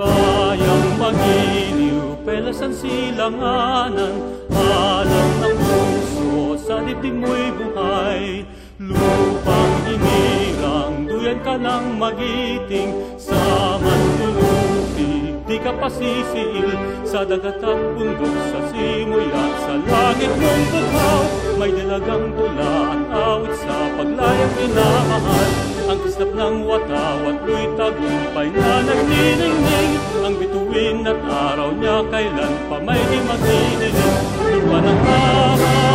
kayang magiliw, pelasan silanganan, alam ng puso, sa dibdib mo'y buhay. Lupang inirang, duyan ka ng magiting, sa manlulupi, di ka pasisiil, sa dagat at bundok, sa simoy at sa langit mong bughaw. May dilagang tula at awit sa paglayang minamahal, ang kislap ng wataw at lu'y tagumpay na nagniningning. Ang bituin at araw niya kailan pa may di magdidilim, lupa ng ama.